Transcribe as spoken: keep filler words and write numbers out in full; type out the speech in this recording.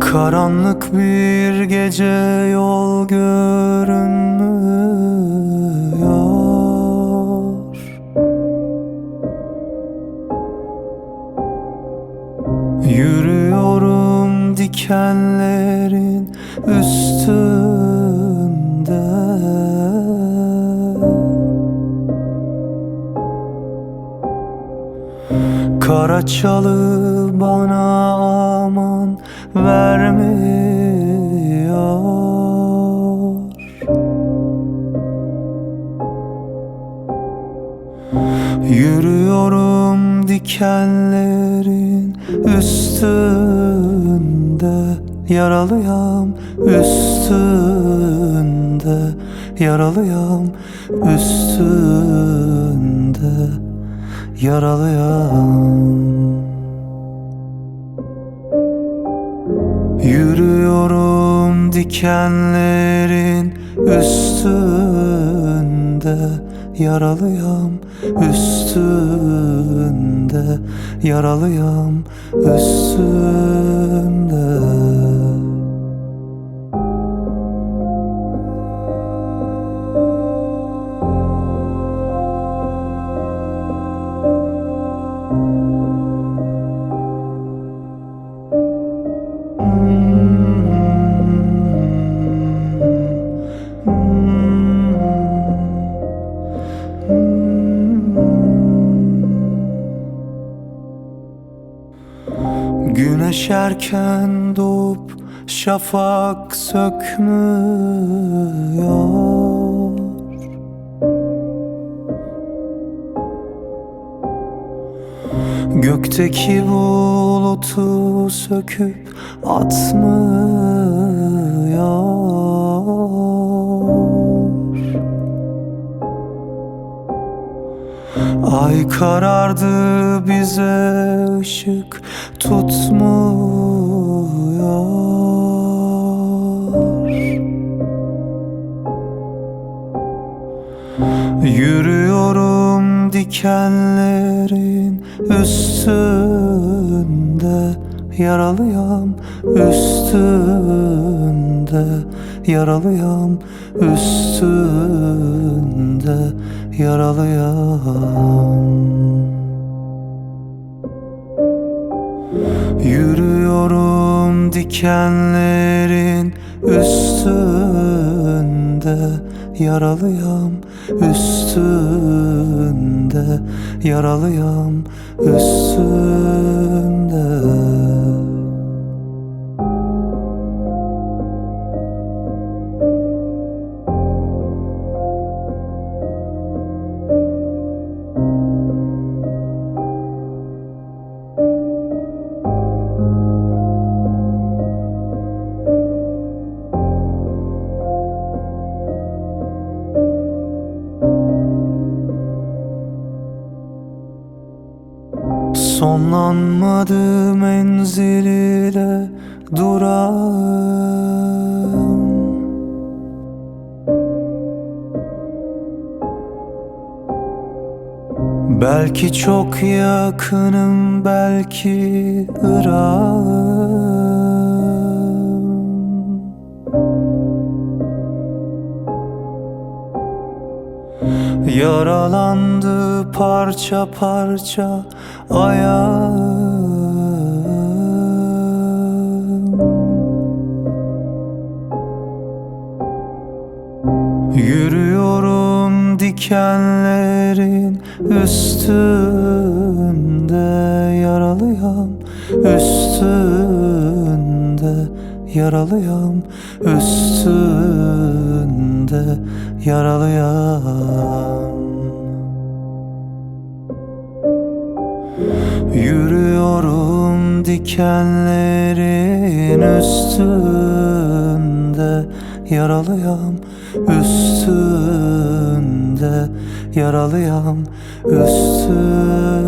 Karanlık bir gece, yol görünmüyor. Yürüyorum dikenlerin üstünde. Kara çalı bana aman vermiyor. Yürüyorum dikenlerin üstünde. Yaralıyam üstünde, yaralıyam üstünde, yaralıyam. Yürüyorum dikenlerin üstünde. Yaralıyam üstünde, yaralıyam üstünde. Güneş erken doğup şafak sökmüyor. Gökteki bulutu söküp atmıyor. Ay karardı, bize ışık tutmuyor. Yürüyorum dikenlerin üstünde. Yaralıyam üstünde, yaralıyam üstünde, yaralıyam. Yürüyorum dikenlerin üstünde. Yaralıyam üstünde, yaralıyam üstünde. Sonlanmadı menzil ile durağım. Belki çok yakınım, belki ırağım. Yaralandı parça parça ayağım. Yürüyorum dikenlerin üstünde. Yaralıyam üstünde, yaralıyam üstünde, yaralıyam. Yürüyorum dikenlerin üstünde. Yaralıyam üstünde, yaralıyam üstünde.